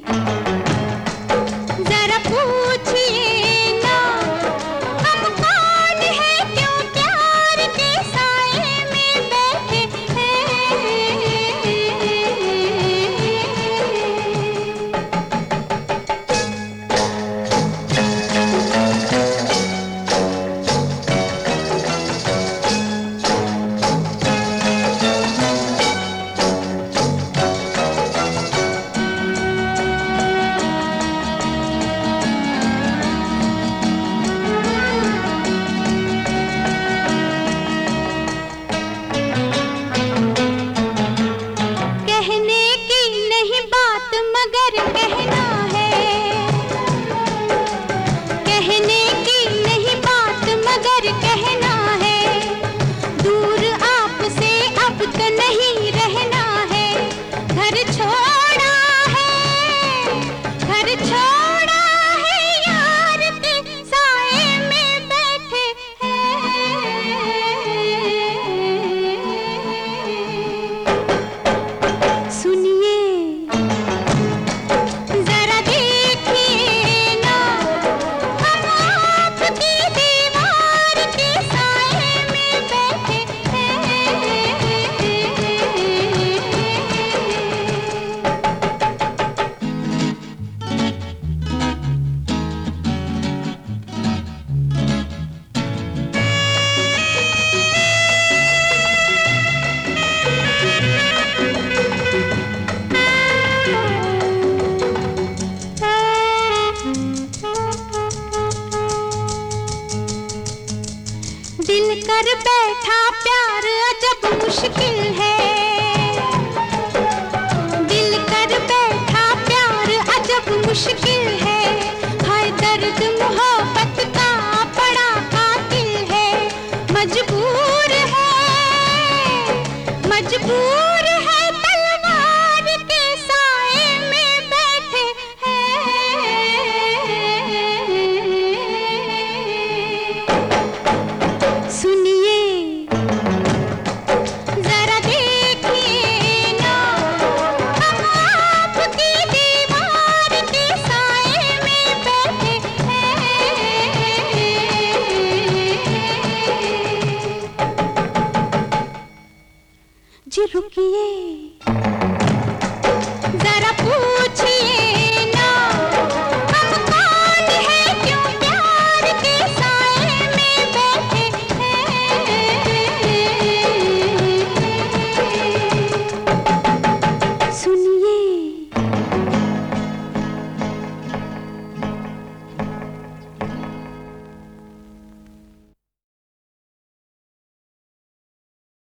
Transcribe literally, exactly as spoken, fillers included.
जरा पूछिए ना हम कौन है, क्यों प्यार के साए में बैठे हैं। कहने की नहीं बात मगर कहना है, कहने की नहीं बात मगर कहना है। दूर आपसे अब तो नहीं रहना है, घर छोड़ा है, घर छोड़ा है, यार के साए में बैठे हैं। सुनिए जरा देखिए ना हम आपकी दीवार के साए में बैठे हैं। दिल कर बैठा प्यार अजब मुश्किल है, दिल कर बैठा प्यार अजब मुश्किल